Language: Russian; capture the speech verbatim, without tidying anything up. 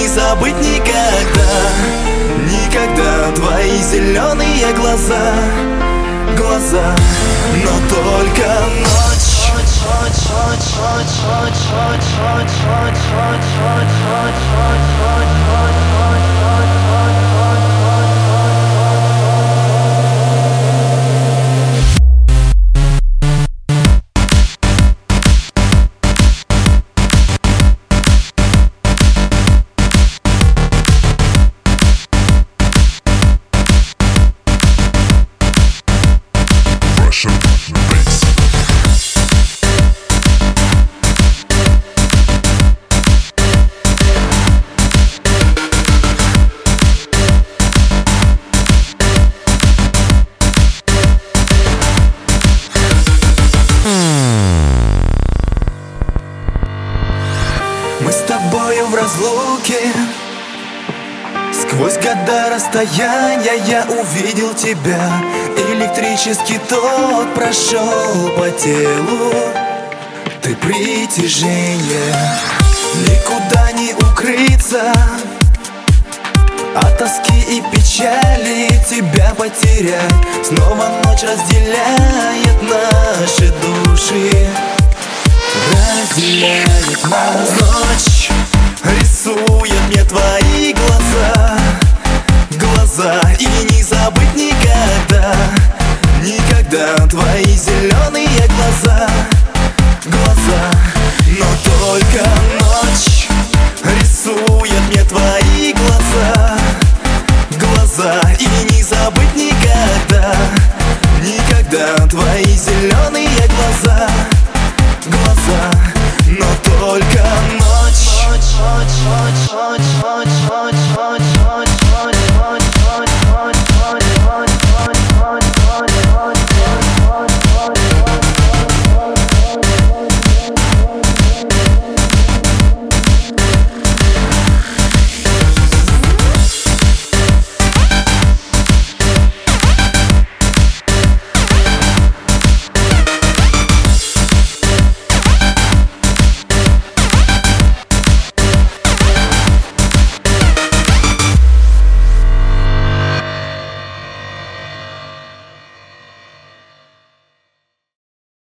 забыть никогда, никогда. Твои зеленые глаза, глаза, но только ночь. Мы с тобою в разлуке, сквозь года расстояния я увидел тебя. Электрический ток прошел по телу, ты притяжение. Никуда не укрыться от тоски и печали, тебя потерять. Снова ночь разделяет наши души, разделяет нас ночь.